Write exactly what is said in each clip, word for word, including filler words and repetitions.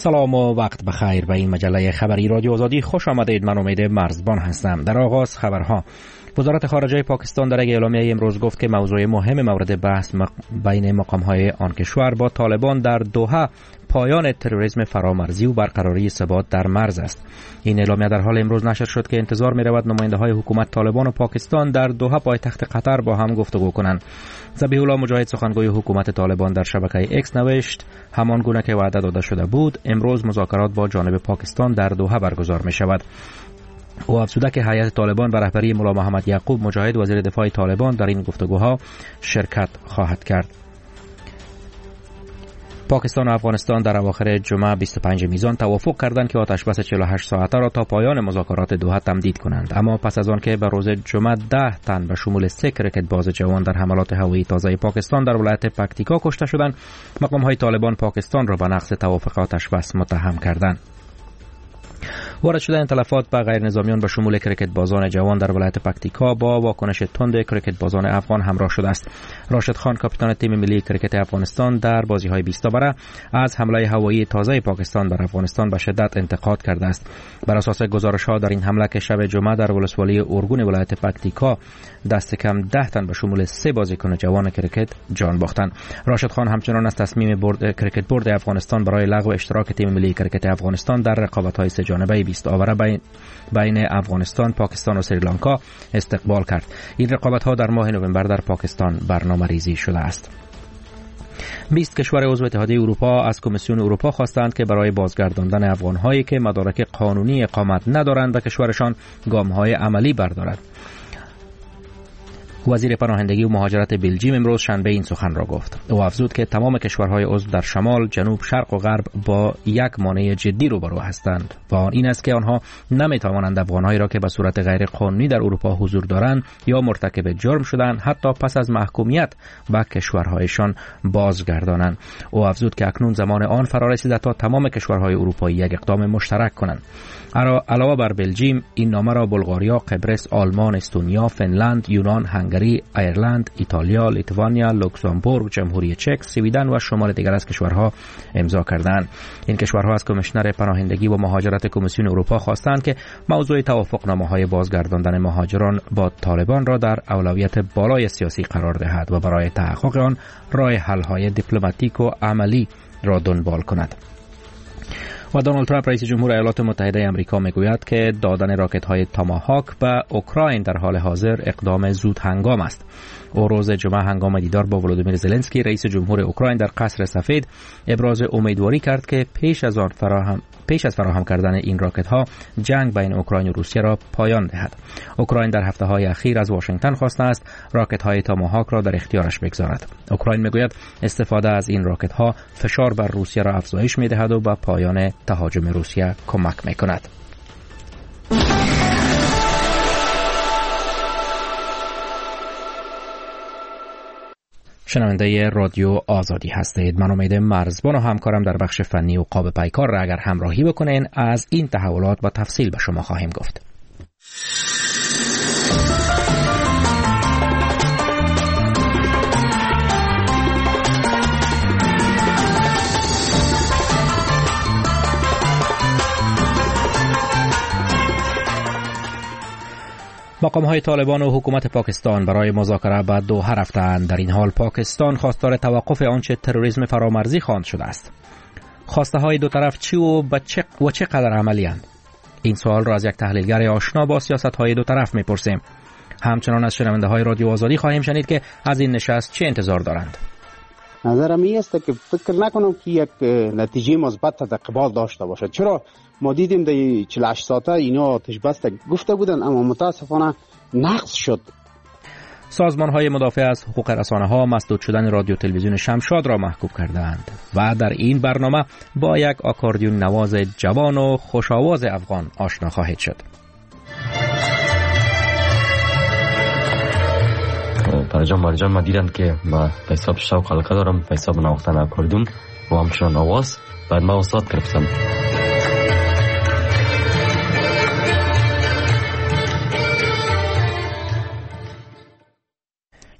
سلام و وقت بخیر. به این مجله خبری رادیو آزادی خوش آمدید. من امید مرزبان هستم. در آغاز خبرها. وزارت خارجه پاکستان در یک اعلامیه امروز گفت که موضوع مهم مورد بحث بین مقام‌های آن کشور با طالبان در دوحه پایان تروریسم فرامرزی و برقراری ثبات در مرز است. این اعلامیه در حال امروز نشر شد که انتظار می رود نماینده‌های حکومت طالبان و پاکستان در دوحه پایتخت قطر با هم گفتگو کنند. ذبیح الله مجاهد سخنگوی حکومت طالبان در شبکه اکس نوشت همان گونه که وعده داده شده بود امروز مذاکرات با جانب پاکستان در دوحه برگزار می شود. او افزوده که هیئت طالبان به رهبری مولا محمد یعقوب مجاهد وزیر دفاع طالبان در این گفتگوها شرکت خواهد کرد. پاکستان و افغانستان در اواخر جمعه بیست و پنج میزان توافق کردند که آتشبس چهل و هشت ساعته را تا پایان مذاکرات دوحه تمدید کنند، اما پس از آن که به روز جمعه ده تن به شمول سه کرکت باز جوان در حملات هوایی تازه پاکستان در ولایت پکتیکا کشته شدند، مقام‌های طالبان پاکستان را به نقض توافق آتشبس متهم کردند. وارد شدن تلفات به غیر نظامیان به شمول کرکت بازان جوان در ولایت پکتیکا با واکنش تند کرکت بازان افغان همراه شده است. راشد خان کاپیتان تیم ملی کرکت افغانستان در بازی‌های بیست بره از حمله هوایی تازه پاکستان بر افغانستان به شدت انتقاد کرده است. بر اساس گزارش‌ها در این حمله که شب جمعه در ولسوالی اورگون ولایت پکتیکا دست کم ده تن به شمول سه بازیکن جوان کرکت جان باختند. راشد خان همچنان از تصمیم برد کرکت برد افغانستان برای لغو اشتراک تیم ملی کرکت افغانستان در رقابت‌های سه جانبه بیست آوره بین بین افغانستان، پاکستان و سریلانکا استقبال کرد. این رقابت‌ها در ماه نوامبر در پاکستان برنامه‌ریزی شده است. بیست کشور عضو اتحادیه اروپا از کمیسیون اروپا خواستند که برای بازگرداندن افغان‌هایی که مدارک قانونی اقامت ندارند به کشورشان گام‌های عملی بردارد. وزیر پناهندگی و مهاجرت بلژیم امروز شنبه این سخن را گفت. او افزود که تمام کشورهای عضو در شمال، جنوب، شرق و غرب با یک مانع جدی روبرو هستند و آن این است که آنها نمی‌توانند افغان‌هایی را که به صورت غیر قانونی در اروپا حضور دارند یا مرتکب جرم شدند حتی پس از محکومیت به کشورهایشان بازگردانند. او افزود که اکنون زمان آن فرا رسیده تا تمام کشورهای اروپایی یک اقدام مشترک کنند. علاوه بر بلژیم، این نامه را بلغاریا، قبرس، آلمان، استونیا، فنلند، یونان، هنگری، ایرلند، ایتالیا، لیتوانیا، لوکزامبورگ، جمهوری چک، سویدن و شمار دیگر از کشورها امضا کردند. این کشورها از کمیشنر پناهندگی و مهاجرت کمیسیون اروپا خواستند که موضوع توافقنامه‌های بازگرداندن مهاجران با طالبان را در اولویت بالای سیاسی قرار دهد و برای تحقق آن راه حل‌های دیپلماتیک و عملی را دنبال کند. و دونالد ترامپ رئیس جمهور ایالات متحده آمریکا میگوید که دادن راکت‌های تاماهاک به اوکراین در حال حاضر اقدام زود هنگام است. او روز جمعه هنگام دیدار با ولودیمیر زلنسکی رئیس جمهور اوکراین در قصر سفید ابراز امیدواری کرد که پیش از آن فراهم پیش از فراهم کردن این راکت‌ها جنگ بین اوکراین و روسیه را پایان دهد. اوکراین در هفته‌های اخیر از واشنگتن خواسته است راکت‌های تاماهاک را در اختیارش بگذارد. اوکراین میگوید استفاده از این راکت‌ها فشار بر روسیه را افزایش می‌دهد و به پایان تهاجم روسیه کمک می‌کند. شنونده رادیو آزادی هستید. من امید مرزبان و همکارم در بخش فنی و قاب پیکار را اگر همراهی بکنین از این تحولات با تفصیل به شما خواهیم گفت. مقام‌های طالبان و حکومت پاکستان برای مذاکره به دوحه رفتند. در این حال پاکستان خواستار توقف آنچه تروریسم فرامرزی خواند شده است. خواسته های دو طرف چی و به چه و چقدر عملی اند؟ این سوال را از یک تحلیلگر آشنا با سیاست های دو طرف میپرسیم. همچنان از شنونده های رادیو آزادی خواهیم شنید که از این نشست چه انتظار دارند. نظرم این است که فکر نکنم که یک نتیجه مثبت در قبال داشته باشد. چرا ما دیدیم در چهل و هشت ساعته اینا آتش بس گفته بودن اما متاسفانه نقض شد. سازمان های مدافع از حقوق رسانه ها مسدود شدن رادیو تلویزیون شمشاد را محکوم کردند و در این برنامه با یک آکاردیون نواز جوان و خوشاواز افغان آشنا خواهید شد. پرجام مرجان ما دیدن که با حساب شوق حلقه دارم، به حساب نواختن آکاردیون و همچنان آواز بعد ما استاد گرفتم.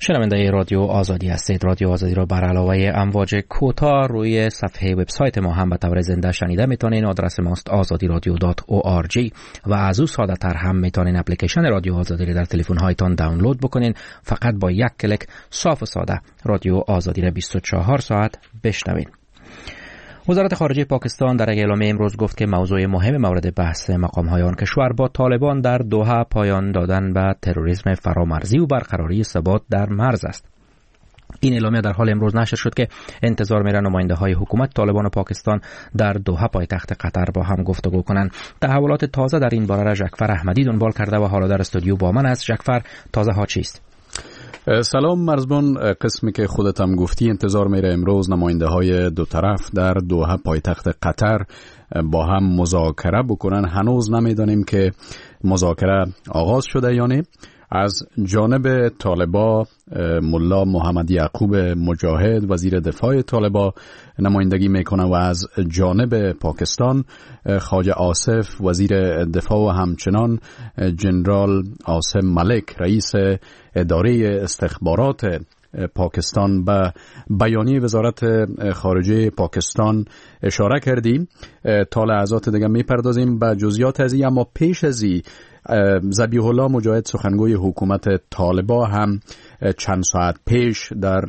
شنونده رادیو آزادی هستید. رادیو آزادی را بر علاوه امواج کوتاه روی صفحه وبسایت ما هم به طور زنده شنیده میتونین. آدرس ماست آزادی رادیو دات او آر جی و از او ساده تر هم میتونین اپلیکیشن رادیو آزادی را در تلفن هایتان دانلود بکنین. فقط با یک کلیک صاف و ساده رادیو آزادی را بیست و چهار ساعت بشنوین. وزارت خارجه پاکستان در یک اعلامیه امروز گفت که موضوع مهم مورد بحث مقام‌های آن کشور با طالبان در دوحه پایان دادن به تروریسم فرامرزی و برقراری ثبات در مرز است. این اعلامیه در حال امروز نشر شد که انتظار میره نماینده های حکومت طالبان و پاکستان در دوحه پایتخت قطر با هم گفتگو کنند. تحولات تازه در این باره را جعفر احمدی دنبال کرده و حالا در استودیو با من است. جعفر، تازه ها چیست؟ سلام مرزبان. قسمی که خودت هم گفتی انتظار میره امروز نماینده های دو طرف در دوحه پایتخت قطر با هم مذاکره بکنن. هنوز نمیدانیم که مذاکره آغاز شده یا نه. از جانب طالبا ملا محمد یعقوب مجاهد وزیر دفاع طالبا نمایندگی میکنه و از جانب پاکستان خواجه آصف وزیر دفاع و همچنان جنرال عاصم ملک رئیس اداره استخبارات پاکستان به بیانیه وزارت خارجه پاکستان اشاره کردیم. تا لحظات دیگه میپردازیم به جزئیات از این، اما پیش از این ذبیح الله مجاهد سخنگوی حکومت طالبا هم چند ساعت پیش در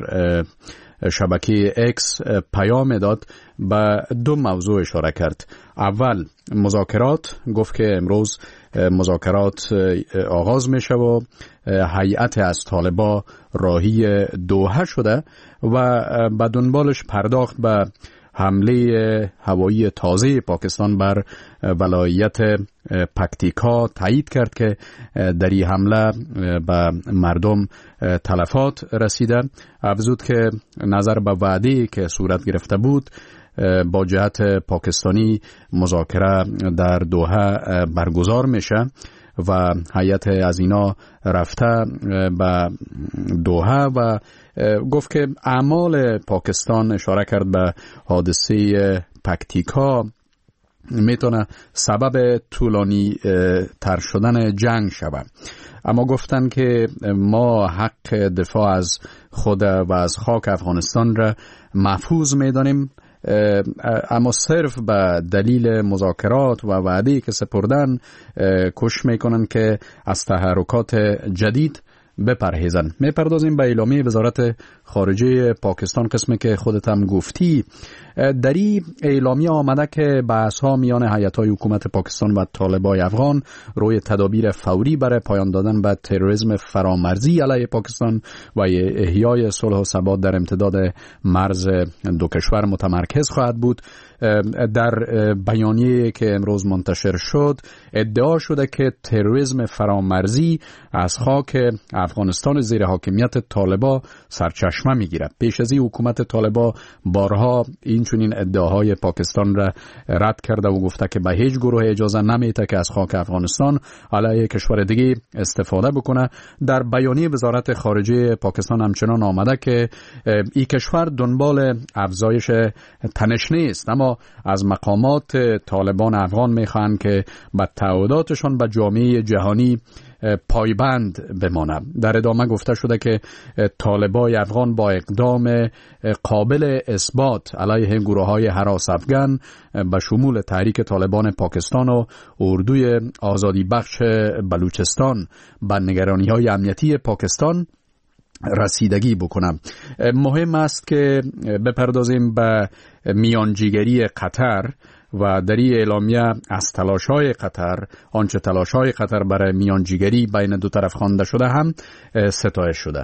شبکه اکس پیام داد به دو موضوع اشاره کرد. اول مذاکرات، گفت که امروز مذاکرات آغاز میشه و هیئت از طالبا راهی دوحه شده و به دنبالش پرداخت به حمله هوایی تازه پاکستان بر ولایت پکتیکا. تایید کرد که در این حمله به مردم تلفات رسیده. افزود که نظر به وعده‌ای که صورت گرفته بود با جهت پاکستانی مذاکره در دوحه برگزار میشه و هیئت از اینا رفته به دوحه و گفت که اعمال پاکستان، اشاره کرد به حادثه پکتیکا، میتونه سبب طولانی تر شدن جنگ شود. اما گفتن که ما حق دفاع از خود و از خاک افغانستان را محفوظ میدانیم، اما صرف به دلیل مذاکرات و وعده‌ای که سپردن کوشش میکنن که از تحرکات جدید بپرهیزن. میپردازیم به اعلامیه وزارت خارجه پاکستان، قسمی که خودت هم گفتی. در این اعلامیه آمده که بحث ها میان هیئت‌های حکومت پاکستان و طالبای افغان روی تدابیر فوری برای پایان دادن به تروریسم فرامرزی علیه پاکستان و احیای صلح و ثبات در امتداد مرز دو کشور متمرکز خواهد بود. در بیانیه که امروز منتشر شد ادعا شده که تروریسم فرامرزی از خاک افغانستان زیر حاکمیت طالبا سرچشمه میگیرد. پیش از این حکومت طالبا بارها این چنین ادعاهای پاکستان را رد کرده و گفته که به هیچ گروه اجازه نمیده که از خاک افغانستان علیه کشور دیگه استفاده بکنه. در بیانیه وزارت خارجه پاکستان همچنان آمده که این کشور دنبال افزایش تنش نیست، اما از مقامات طالبان افغان میخواهند که به تعهداتشان به جامعه جهانی پایبند بمانه. در ادامه گفته شده که طالبای افغان با اقدام قابل اثبات علیه گروه‌های هراس افغان به شمول تحریک طالبان پاکستان و اردوی آزادی بخش بلوچستان به نگرانی‌های امنیتی پاکستان رسیدگی بکنم. مهم است که بپردازیم به میانجیگری قطر و در این اعلامیه از تلاش‌های قطر، آنچه تلاش‌های قطر برای میانجیگری بین دو طرف خوانده شده هم ستایش شده.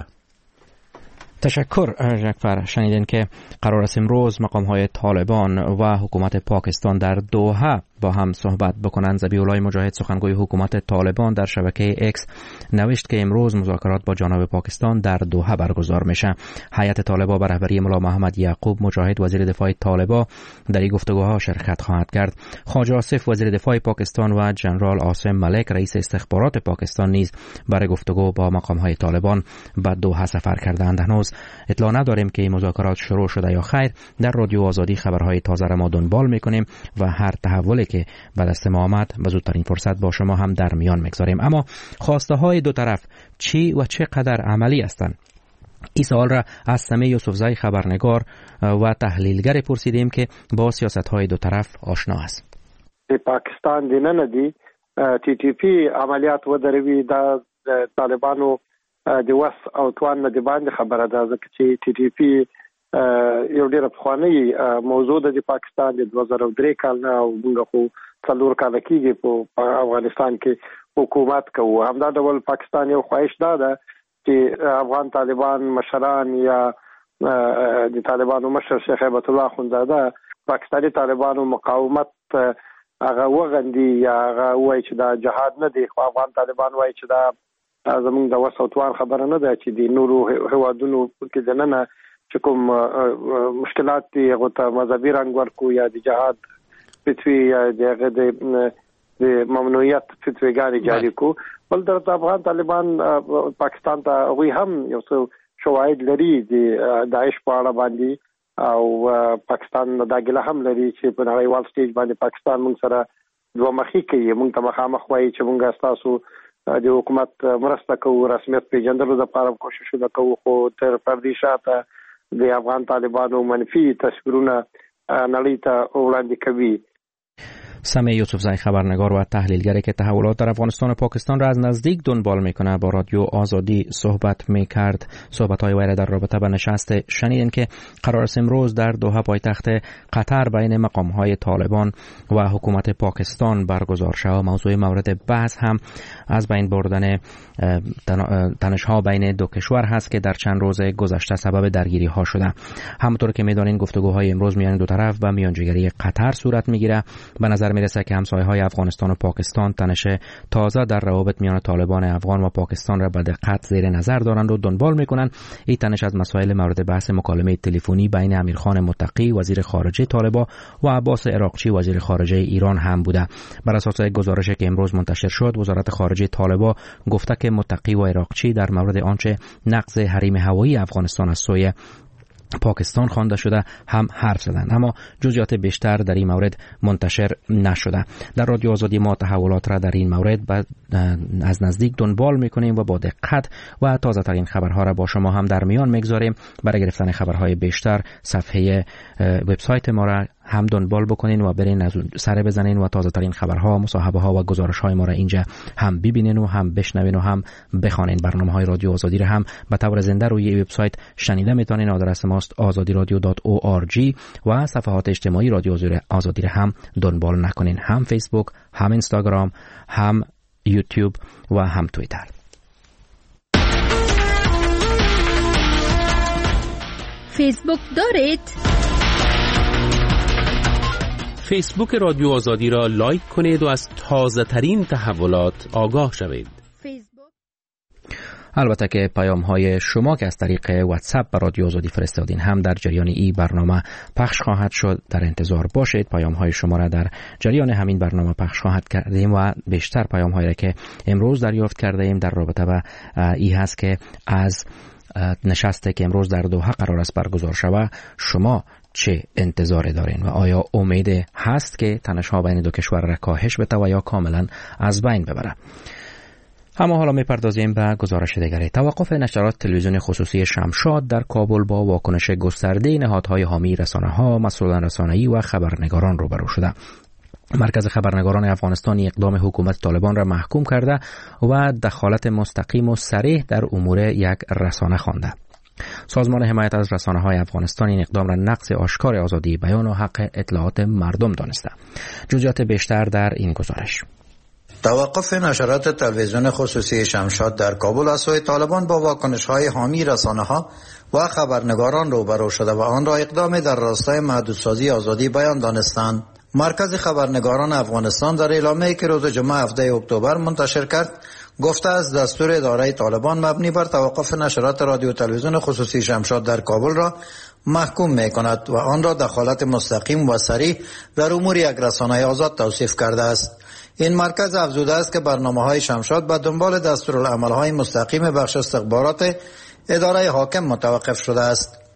تشکر جعفر. شنیدین که قرار است امروز مقام‌های طالبان و حکومت پاکستان در دوحه با هم صحبت بکنند. ذبیح الله مجاهد سخنگوی حکومت طالبان در شبکه اکس نوشت که امروز مذاکرات با جانب پاکستان در دوحه برگزار میشه. هیئت طالبا به رهبری ملا محمد یعقوب مجاهد وزیر دفاع طالبا در این گفتگوها شرکت خواهد کرد. خواجه آصف وزیر دفاع پاکستان و جنرال عاصم ملک رئیس استخبارات پاکستان نیز برای گفتگو با مقام‌های طالبان به دوحه سفر کردند. هنوز اطلاع نداریم که این مذاکرات شروع شده یا خیر. در رادیو آزادی خبرهای تازه را ما دنبال میکنیم و هر تحولی که به دست ما آمد به زودترین فرصت با شما هم در میان میگذاریم. اما خواسته های دو طرف چی و چقدر عملی هستند؟ این سوال را از سمیع یوسفزای خبرنگار و تحلیلگر پرسیدیم که با سیاست‌های دو طرف آشنا است. پاکستان دی نه دی ټي ټي پی عملیات ودروي د طالبانو د وس او توان نه دی باندې خبره ده ځکه چې ټي ټي پی یو ډېر پخوانی موضوع د پاکستان د دوه زره درې کال نه او موږ خو څلور کال کېږي په افغانستان کې حکومت کوو. همدا ډول پاکستان یو خواهش ده چې افغان طالبان مشران یا د طالبانو مشر شیخ هیبت الله اخوندزاده پاکستانی طالبانو مقاومت هغه وغندي یا هغه وایي چې دا جهاد نه دی، خو افغان طالبان وایي چې دا زمونږ د وس او توان خبره نه ده چې د نورو هیوادونو کې دننه چې کوم مشکلات دي هغه ته مذهبي رنګ ورکو یا د جهاد فتوی یا دغه د د ممنوعیت فتویګانې جاری کو. بل درته افغان طالبان پاکستان ته وی هم یو څه شواهد لري د داعش په اړه باندې او پاکستان دا ګله هم لري چې په نړیوال سټیج باندې پاکستان موږ سره دوه مخې کوي، موږ ته مخامخ وایي چې موږ تاسو د حکومت مرسته کوو، رسمیت پیژندلو لپاره کوشش وکړو، خو تر پردي شاته د افغان طالبانو منفي تصویرونه نړۍ ته وړاندې کوي. سمیع یوسفزای خبرنگار و تحلیلگری که تحولات در افغانستان و پاکستان را از نزدیک دنبال میکنه با رادیو آزادی صحبت میکرد. صحبت های وی در رابطه با نشست شنیدین که قرار است امروز در دوحه پایتخت قطر بین مقام های طالبان و حکومت پاکستان برگزار شود. موضوع مورد بحث هم از بین بردن تنش ها بین دو کشور هست که در چند روز گذشته سبب درگیری ها شده. همونطور که میدانین گفتگوهای امروز میان دو طرف و میانجیگری قطر صورت میگیره. به نظر میرسه که همسایه‌های افغانستان و پاکستان تنش تازه در روابط میان طالبان افغان و پاکستان را به دقت زیر نظر دارند و دنبال میکنند. این تنش از مسائل مورد بحث مکالمه تلفنی بین امیرخان متقی وزیر خارجه طالبان و عباس عراقچی وزیر خارجه ایران هم بوده. بر اساس گزارشی که امروز منتشر شد، وزارت خارجه طالبان گفته که متقی و عراقچی در مورد آنچه نقض حریم هوایی افغانستان از سوی پاکستان خوانده شده هم حرف زدند، اما جزئیات بیشتر در این مورد منتشر نشده. در رادیو آزادی ما تحولات را در این مورد از نزدیک دنبال میکنیم و با دقت و تازه ترین خبرها را با شما هم در میان میگذاریم. برای گرفتن خبرهای بیشتر صفحه وبسایت ما را هم دنبال بکنین و برین سر بزنین و تازه ترین خبرها، مصاحبه ها و گزارش های ما را اینجا هم ببینین و هم بشنوین و هم بخوانین. برنامه های رادیو آزادی را هم به طور زنده روی وبسایت شنیده میتونین. آدرس ماست آزادی رادیو دات او آر جی و صفحات اجتماعی رادیو آزادی را هم دنبال نکنین، هم فیسبوک، هم اینستاگرام، هم یوتیوب و هم توییتر. فیسبوک دارید؟ فیسبوک رادیو آزادی را لایک کنید و از تازه ترین تحولات آگاه شوید. البته که پیام های شما که از طریق واتساپ به رادیو آزادی فرستادین هم در جریان این برنامه پخش خواهد شد. در انتظار باشید. پیام های شما را در جریان همین برنامه پخش خواهد کردیم و بیشتر پیام هایی که امروز دریافت کرده ایم در رابطه با این هست که از نشستی که امروز در دوحه قرار است برگزار شود شما چه انتظاری دارین و آیا امید هست که تنش‌ها بین دو کشور را کاهش بده و یا کاملا از بین ببره؟ اما حالا میپردازیم به گزارش دیگری. توقف نشرات تلویزیون خصوصی شمشاد در کابل با واکنش گسترده نهادهای حامی رسانه‌ها، مسئولان رسانه‌ای و خبرنگاران روبرو شده. مرکز خبرنگاران افغانستان اقدام حکومت طالبان را محکوم کرده و دخالت مستقیم و صریح در امور یک رسانه خوانده. سازمان حمایت از رسانه‌های افغانستان این اقدام را نقض آشکار آزادی بیان و حق اطلاعات مردم دانسته. جزئیات بیشتر در این گزارش. توقف نشرات تلویزیون خصوصی شمشاد در کابل از سوی طالبان با واکنش‌های حامی رسانه‌ها و خبرنگاران روبرو شده و آن را اقدام در راستای محدودسازی آزادی بیان دانستند. مرکز خبرنگاران افغانستان در اعلامیه‌ای که روز جمعه هفده اکتبر منتشر کرد گفته از دستور اداره طالبان مبنی بر توقف نشرات رادیو تلویزیون خصوصی شمشاد در کابل را محکوم می‌کند و آن را دخالت مستقیم و صریح در امور یک رسانه آزاد توصیف کرده است. این مرکز افزوده است که برنامه‌های شمشاد به دنبال دستورالعمل‌های مستقیم بخش استخبارات اداره حاکم متوقف شده است.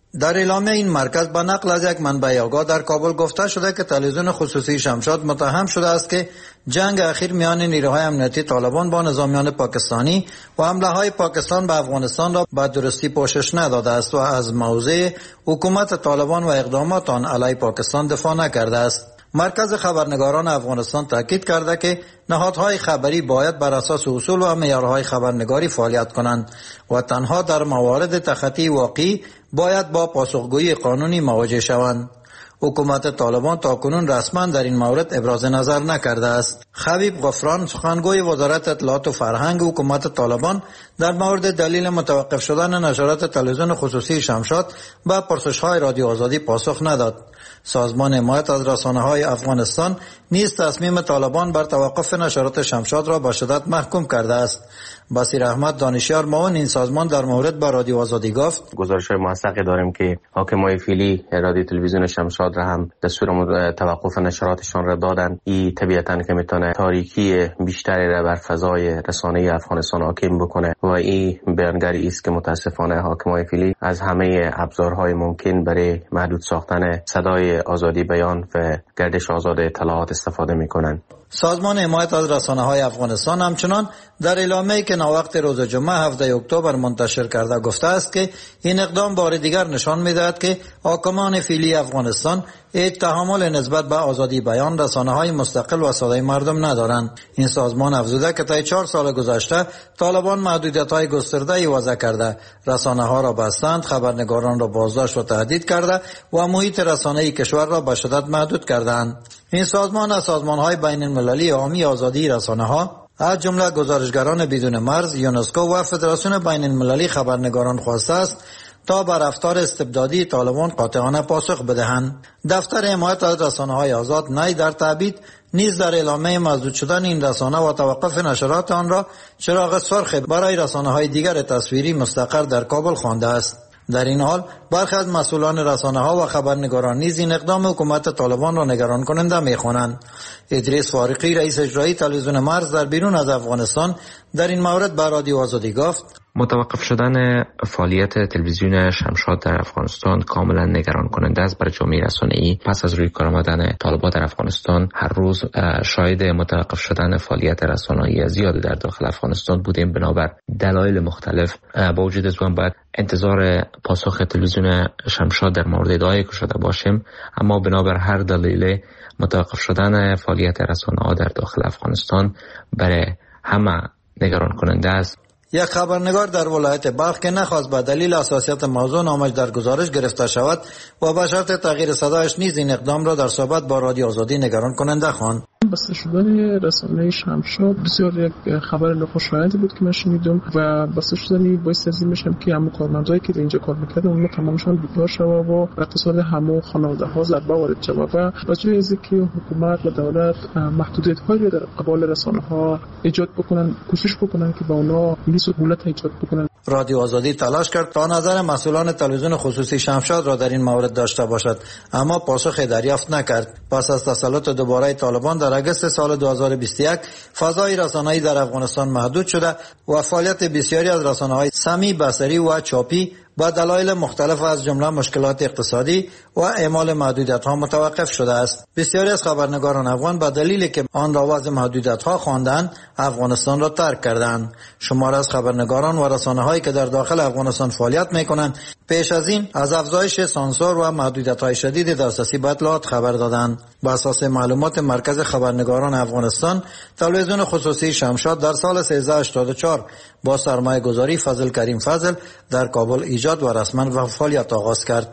در اعلامیه این مرکز به نقل از یک منبع آگاه در کابل گفته شده که تلویزیون خصوصی شمشاد متهم شده است که جنگ اخیر میان نیروهای امنیتی طالبان با نظامیان پاکستانی و حمله های پاکستان به افغانستان را به درستی پوشش نداده است و از موضع حکومت طالبان و اقدامات آن علیه پاکستان دفاع نکرده است. مرکز خبرنگاران افغانستان تاکید کرده که نهادهای خبری باید بر اساس اصول و معیارهای خبرنگاری فعالیت کنند و تنها در موارد تخطی واقعی باید با پاسخگویی قانونی مواجه شوند. حکومت طالبان تاکنون رسما در این مورد ابراز نظر نکرده است. خبیب غفران، سخنگوی وزارت اطلاعات و فرهنگ حکومت طالبان، در مورد دلیل متوقف شدن نشرات تلویزیون خصوصی شمشاد به پرسش‌های رادیو آزادی پاسخ نداد. سازمان حمایت از رسانه‌های افغانستان نیز تصمیم طالبان بر توقف نشرات شمشاد را به شدت محکوم کرده است. بصیر احمد دانشیار معاون این سازمان در مورد با رادیو آزادی گفت: گزارش‌های موثقی داریم که حاکمای فعلی رادیو تلویزیون شمشاد را هم دستور توقف نشراتشان را دادند. این طبیعتاً که میتونه تاریکی بیشتری را بر فضای رسانه‌ای افغانستان حاکم بکنه و این بیانگری است که متاسفانه حاکمای فعلی از همه ابزارهای ممکن برای محدود ساختن صدای آزادی بیان و گردش آزاد اطلاعات استفاده میکنند. سازمان حمایت از رسانه‌های افغانستان همچنان در اعلامیه‌ای که ناوقت روز جمعه هفده اکتبر منتشر کرده گفته است که این اقدام بار دیگر نشان می‌دهد که حاکمان فعلی افغانستان هیچ تحمل نسبت به آزادی بیان، رسانه‌های مستقل و صدای مردم ندارند. این سازمان افزوده که طی چهار سال گذشته طالبان محدودیت‌های گسترده‌ای وضع کرده، رسانه‌ها را بستند، خبرنگاران را بازداشت و تهدید کرده و محیط رسانه‌ای کشور را به شدت محدود کردند. این سازمان از سازمان‌های بین‌المللی حامی آزادی رسانه‌ها از جمله گزارشگران بدون مرز، یونسکو و فدراسیون بین‌المللی خبرنگاران خواسته است تا بر رفتار استبدادی طالبان قاطعانه پاسخ بدهند. دفتر حمایت از رسانه‌های آزاد نی در تبعید نیز در اعلامیه مسدود شدن این رسانه و توقف نشرات آن را چراغ سرخ برای رسانه‌های دیگر تصویری مستقر در کابل خوانده است. در این حال برخی از مسئولان رسانه‌ها و خبرنگاران نیز این اقدام حکومت طالبان را نگران کننده می‌خوانند. ادریس فارقی، رئیس اجرایی تلویزیون مرز در بیرون از افغانستان، در این مورد به رادیو آزادی گفت: متوقف شدن فعالیت تلویزیون شمشاد در افغانستان کاملا نگران کننده است برای جامعه رسانه‌ای. پس از روی کار آمدن طالبان در افغانستان هر روز شاهد متوقف شدن فعالیت رسانه‌ای زیاد در داخل افغانستان بودیم. بنابر دلایل مختلف با وجود از آن باید انتظار پاسخ تلویزیون شمشاد در مورد ادعای که شده باشیم، اما بنابر هر دلیل متوقف شدن فعالیت رسانه‌ها در داخل افغانستان برای همه نگران کننده است. یک خبرنگار در ولایت بلخ که نخواست به دلیل حساسیت موضوع نامش در گزارش گرفته شود و به شرط تغییر صدایش نیز این اقدام را در صحبت با رادیو آزادی نگران کننده خواند. بسته شدن رسانه شمشاد بسیار یک خبر ناخوشایندی بود که من شنیدم و بسته شدن باعث از این میشم که همه کارمندایی که اینجا کار میکردن اونها تمامشان بیکار شوه و اقتصاد همه خانواده‌ها ضربه وارد شوه و وجه از اینکه حکومت و دولت محدودیت‌هایی در قبال رسانه‌ها ایجاد بکنن، کوشش بکنن که با اونها سهولت ایجاد بکنن. رادیو آزادی تلاش کرد تا نظر مسئولان تلویزیون خصوصی شمشاد را در این مورد داشته باشد، اما پاسخ دریافت نکرد. پس از تسلط دوباره طالبان در اگست سال دو هزار و بیست و یک فضای رسانه‌ای در افغانستان محدود شده و فعالیت بسیاری از رسانه‌های سمی، بصری و چاپی با دلایل مختلف از جمله مشکلات اقتصادی و اعمال محدودیت‌ها متوقف شده است. بسیاری از خبرنگاران افغان به دلیلی که آن را وضع محدودیت‌ها خواندند افغانستان را ترک کردند. شمار از خبرنگاران و رسانه‌هایی که در داخل افغانستان فعالیت می‌کنند پیش از این از افزایش سانسور و محدودیت‌های شدید دسترسی به اطلاعات خبر دادند. بر اساس معلومات مرکز خبرنگاران افغانستان، تلویزیون خصوصی شمشاد در سال سیزده هشتاد و چهار با سرمایه گذاری فضل کریم فضل در کابل ایجاد و رسما فعالیت آغاز کرد.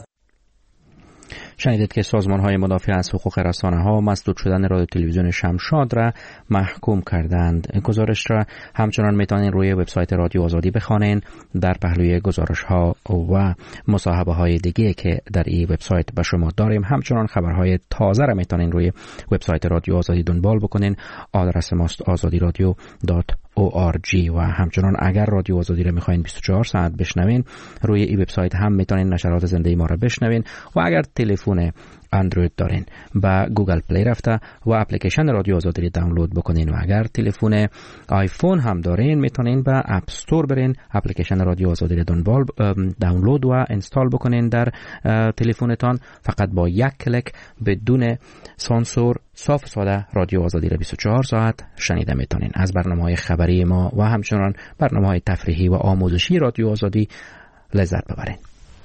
شنیدید که سازمان‌های مدافع از حقوق رسانه‌ها مسدود شدن رادیو تلویزیون شمشاد را محکوم کردند. گزارش را همچنان میتونین روی وبسایت رادیو آزادی بخوانین. در پهلوی گزارش‌ها و مصاحبه‌های دیگه که در این وبسایت به شما داریم، همچنان خبرهای تازه را میتونین روی وبسایت رادیو آزادی دنبال بکنین. آدرس ماست آزادی رادیو دات او آر جی و همچنان اگر رادیو آزادی را میخواین بیست و چهار ساعت بشنوین، روی این وبسایت هم میتونین نشرات زنده ما را بشنوین و اگر تلفن اندروید دارین به گوگل پلی رفته و اپلیکیشن رادیو آزادی رو دانلود بکنین و اگر تلفن آیفون هم دارین میتونین به اپ استور برین اپلیکیشن رادیو آزادی رو دنبال دانلود و اینستال بکنین در تلفنتان. فقط با یک کلیک بدون سانسور صاف و ساده رادیو آزادی رو بیست و چهار ساعت شنیده میتونین. از برنامه‌های خبری ما و همچنان برنامه‌های تفریحی و آموزشی رادیو آزادی لذت ببرین.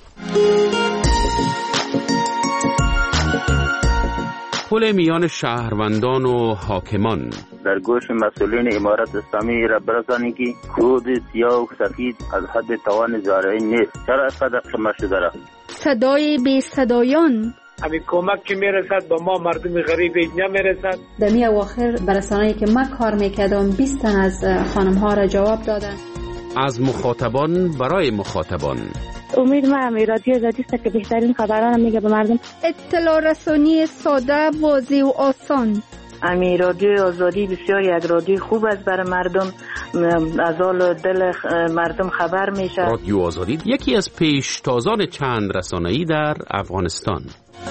پل میان شهروندان و حاکمان در گوش مسئولین امارت اسلامی را برسانید که خود سیاه و سفید از حد توان زارعی نیست. چرا اینقدر قمه شده را؟ صدای بی صدایان همین کمک که میرسد با ما مردم غریب اینجا میرسد. در می اواخر برسانه‌ای که من کار میکردم بیست تن از خانم ها را جواب دادن. از مخاطبان برای مخاطبان. امید ما هم رادیو آزادی است که بهترین خبران میگه به مردم. اطلاع رسانی ساده، واضح و آسان. امی رادیو آزادی بسیار یک رادیو خوب است برای مردم، از حال دل مردم خبر میشه. رادیو آزادی یکی از پیشتازان چند رسانه‌ای در افغانستان.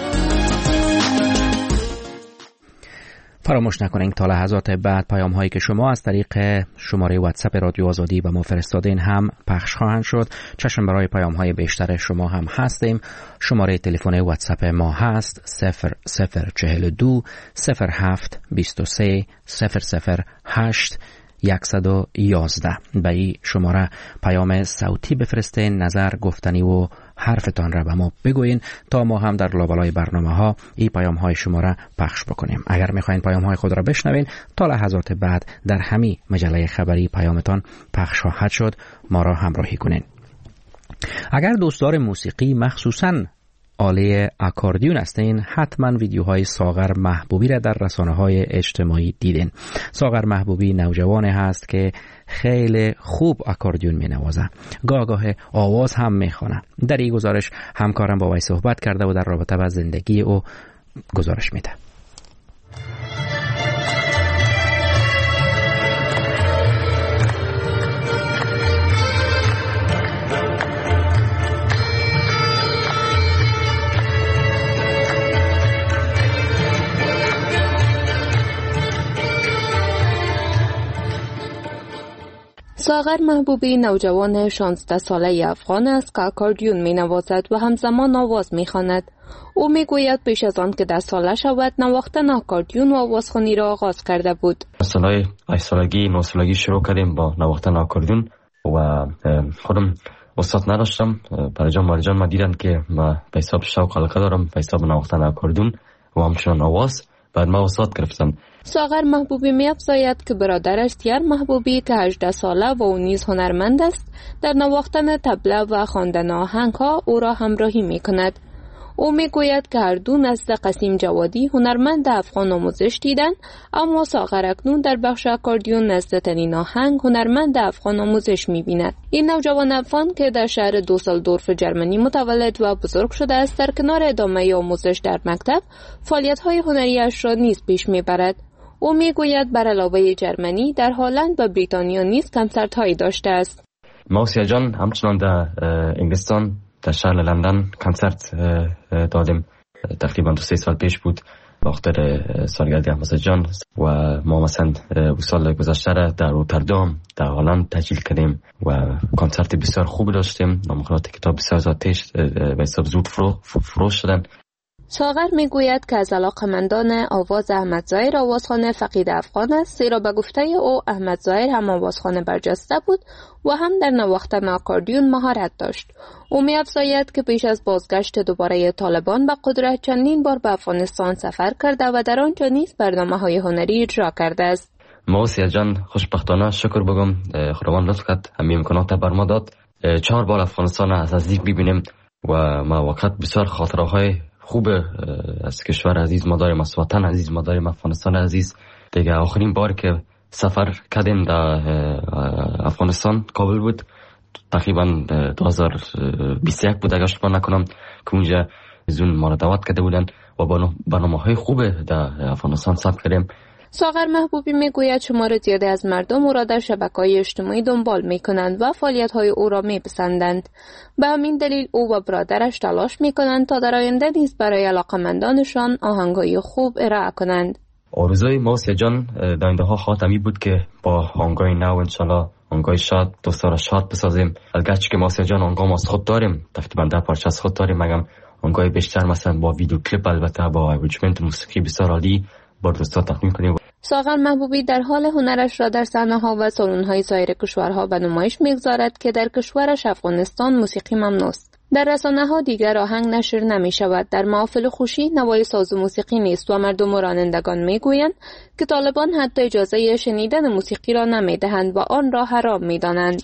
فراموش نکنین تا لحظات بعد پیام هایی که شما از طریق شماره واتساپ رادیو آزادی به ما فرستادین هم پخش خواهند شد. چشم برای پیام های بیشتر شما هم هستیم. شماره تلفن واتساپ ما هست صفر صفر چهل و دو صفر هفت بیست و سه صفر صفر هشت یکصد و یازده. به این شماره پیام صوتی بفرستین، نظر، گفتنی و حرفتان را به ما بگوین تا ما هم در لابلای برنامه ها این پیام های شما را پخش بکنیم. اگر میخواین پیام های خود را بشنوین تا لحظات بعد در همین مجله خبری پیامتان پخش خواهد شد، ما را همراهی کنین. اگر دوستدار موسیقی مخصوصاً آله اکاردیون هستین حتما ویدیوهای ساغر محبوبی را در رسانه‌های اجتماعی دیدین. ساغر محبوبی نوجوانی هست که خیلی خوب اکاردیون می‌نوازه، گاه گاه آواز هم میخونه. در این گزارش همکارم با وی صحبت کرده و در رابطه با زندگی او گزارش میده. ساغر محبوبی نوجوان شانزده ساله افغان است که اکاردیون می نوازد و همزمان آواز می خواند. او می گوید پیش از آن که ده ساله شود نواختن اکاردیون و آوازخوانی را آغاز کرده بود. سالهای هشت سالگی نه سالگی شروع کردیم با نواختن اکاردیون و خودم استاد نداشتم. برای جان مارجان ما دیدن که ما به حساب شوق علاقه دارم به حساب نواختن اکاردیون و همچنان آواز. بعد ما استاد گرفتم. ساغر محبوبی می افزاید که برادرش تیر محبوبی که هجده ساله و او نیز هنرمند است در نواختن طبله و خواندن آهنگ ها او را همراهی می کند. او می گوید که هر دو نزد قسیم جوادی هنرمند افغان آموزش دیدن، اما ساغر اکنون در بخش اکاردیون نزد تنین آهنگ هنرمند افغان آموزش می بیند. این نوجوان افغان که در شهر دوسلدورف جرمنی متولد و بزرگ شده است در کنار ادامه آموزش در مکتب فعالیت های هنریش را نیز پیش می برد. او می گوید بر علاوه جرمنی در هلند و بریتانیا نیز کنسرت هایی داشته است. موسیا جان همچنان در انگلستان در شهر لندن کنسرت دادیم. تقریبا دو سه سال پیش بود وقت سالگرد احمد جان و ما مثلا سال گذشته در روتردام در هلند تجلیل کردیم و کنسرت بسیار خوب داشتیم. نامخورات کتاب بسیار زیادش به حساب زود فروش شدن. ساغر می گوید که از علاقمندان آواز احمد ظاهر آوازخوان فقید افغان است، زیرا به گفته او احمد ظاهر هم آوازخوان برجسته بود و هم در نواختن اکاردیون مهارت داشت. او می افزاید که پیش از بازگشت دوباره طالبان به قدرت چندین بار به افغانستان سفر کرده و در آنجا نیز برنامه‌های هنری اجرا کرده است. موسیا جان خوشبختانه شکر بگم خداوند لطف کرد همین امکانات بر ما داد چهار بار افغانستان از نزدیک ببینیم و ما وقت بسیار خاطره‌های خوب از کشور عزیز ما داریم، از وطن عزیز ما داریم، افغانستان عزیز. دیگه آخرین بار که سفر کردیم در افغانستان کابل بود، تقریبا دو هزار و بیست و یک بود اگر اشتباه نکنم که اونجا زون ما را دعوت کرده بودن و برنامه های خوب در افغانستان ثبت کردیم. ساغر محبوبی میگوید شمار زیادی از مردم او را در شبکه‌های اجتماعی دنبال میکنند و فعالیت‌های او را میپسندند. به همین دلیل او و برادرش تلاش میکنند تا در آینده نیز برای علاقه‌مندانشان آهنگ‌های خوب ارائه کنند. آرزوی ما سه جان در آینده ها خاتمی بود که با آهنگای نو انشالله آهنگای شاد دوستا را شاد بسازیم. الگرچه که ما سه جان آهنگام از خود داریم، تقریبا ده پارچه از خود داریم، مگم آهنگای بیشتر مثلا با ویدیو کلیپ البته با اریجمنت موسیقی بسیار عالی با دوستا تقدیم کنیم. ساغر محبوبی در حال هنرش را در صحنه‌ها و سالن‌های سایر کشورها به نمایش می‌گذارد که در کشورش افغانستان موسیقی ممنوع است. در رسانه‌ها دیگر آهنگ نشر نمی‌شود. در محافل خوشی نوای ساز و موسیقی نیست و مردم و رانندگان می‌گویند که طالبان حتی اجازه شنیدن موسیقی را نمی‌دهند و آن را حرام می‌دانند.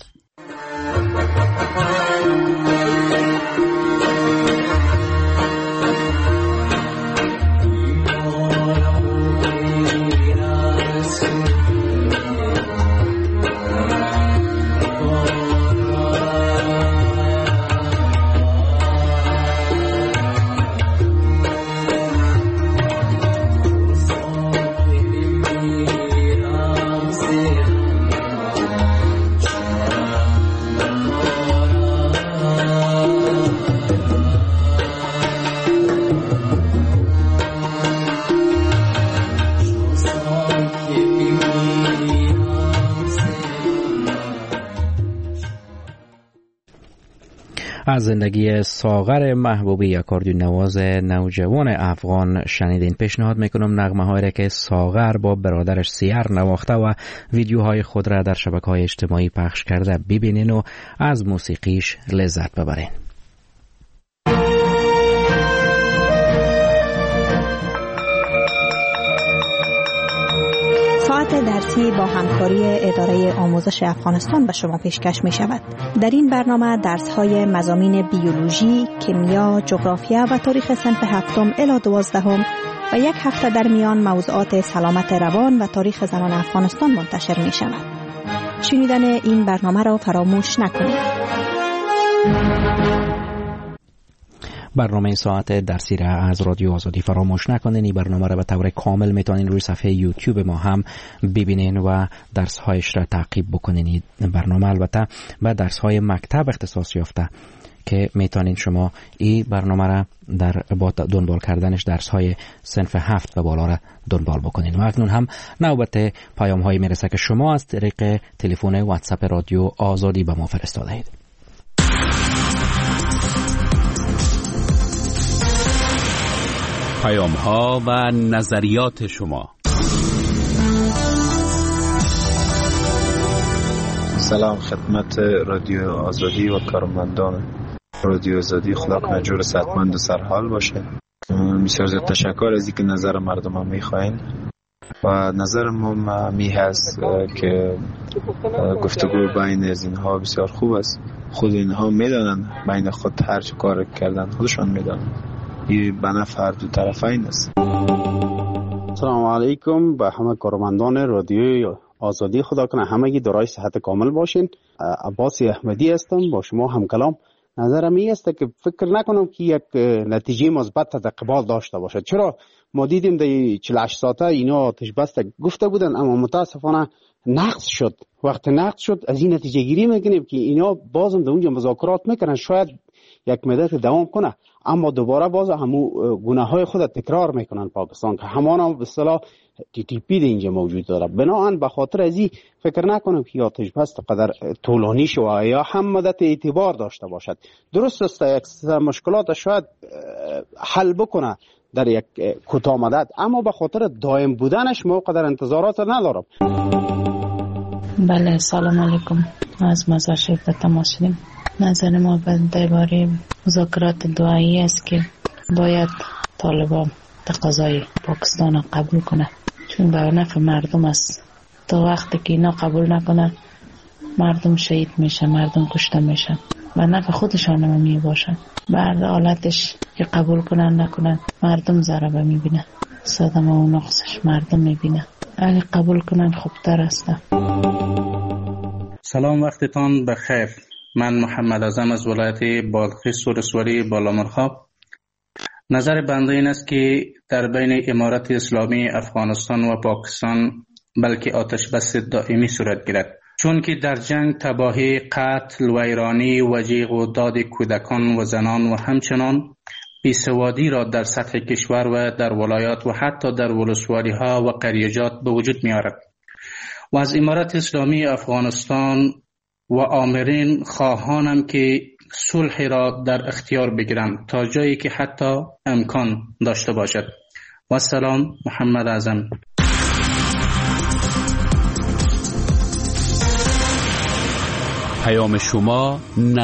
از زندگی ساغر محبوبی، اکاردیون نواز نوجوان افغان شنیدین. پیشنهاد میکنم نغمه هایی که ساغر با برادرش سیر نواخته و ویدیوهای خود را در شبکه‌های اجتماعی پخش کرده ببینین و از موسیقیش لذت ببرین. ساعت درسی با همکاری اداره آموزش افغانستان به شما پیشکش می شود. در این برنامه درس های مضامین بیولوژی، کیمیا، جغرافیا و تاریخ صنف هفتم الی دوازدهم و یک هفته در میان موضوعات سلامت روان و تاریخ زنان افغانستان منتشر می شود. شنیدن این برنامه را فراموش نکنید. برنامه ساعت درسی را از رادیو آزادی فراموش نکنین. این برنامه را به طور کامل میتونین روی صفحه یوتیوب ما هم ببینین و درس هایش را تعقیب بکنین. این برنامه البته به درس های مکتب اختصاص یافته که میتونین شما این برنامه را در با دنبال کردنش درس های صنف هفت و بالا را دنبال بکنین. و اکنون هم نوبت پیام هایی میرسه که شما از طریق تلفن واتساپ رادیو آزادی به ما فرستاده اید. پیام ها و نظریات شما. سلام خدمت رادیو آزادی و کارمندان رادیو آزادی. خدا کنه جور صحتمند و سرحال باشه. بسیار زیاد تشکر از اینکه نظر مردم هم میخواین و نظر ما می هست که گفتگو بین از اینها بسیار خوب است. خود اینها میدانن بین خود هر چه کار کردن خودشان میدانن. این به نفع دو طرفین است. سلام علیکم به همه کارمندان رادیوی آزادی. خدا کنه همگی دارای صحت کامل باشین. عباس احمدی هستم با شما هم کلام. نظرم این است که فکر نکنم که یک نتیجه مثبت در قبال داشته باشد. چرا ما دیدیم در چهل و هشت ساعته اینا آتش بس گفته بودن اما متاسفانه نقض شد. وقت نقض شد از این نتیجه گیری میکنیم که اینا بازم در اونجا مذاکرات میکنن، شاید یک مدت دوام کنه اما دوباره باز همو گناه های خود تکرار میکنن پاکستان که همان هم به اصطلاح تی تی پی اینجا موجود داره. بنابراین به خاطر ازی فکر نکنم که آتش بس قدر طولانی شود یا هم مدت اعتبار داشته باشد. درست است یک مشکلات شاید حل بکنه در یک کوتاه مدت اما به خاطر دائم بودنش ما قدر انتظارات ندارم. بله سلام علیکم. از مزار شریف تماس شدیم. نظر ما درباره مذاکرات دعایی است که باید طالبان تقاضای پاکستان را قبول کنه، چون به نفع مردم است. تا وقتی که اینا قبول نکنه مردم شهید میشه، مردم کشته میشن، به نفع خودشان هم می باشن. بعد حالتش که قبول کنن نکنن مردم ضربه میبینه، صدمه و نقصش مردم میبینه. اگه قبول کنن خوبتر است. سلام وقتتان بخیر. من محمد اعظم از ولایت بادغیس سورسوری بالامرخاب. نظر بنده این است که در بین امارت اسلامی افغانستان و پاکستان بلکه آتش بس دائمی صورت گیرد، چون که در جنگ تباهی، قتل، ویرانی و جیغ و داد کودکان و زنان و همچنان بیسوادی را در سطح کشور و در ولایات و حتی در ولسوالی ها و قریجات به وجود می آورد و از امارت اسلامی افغانستان و آمرین خواهانم که صلح را در اختیار بگیرند تا جایی که حتی امکان داشته باشد. و سلام، محمد اعظم. پیام شما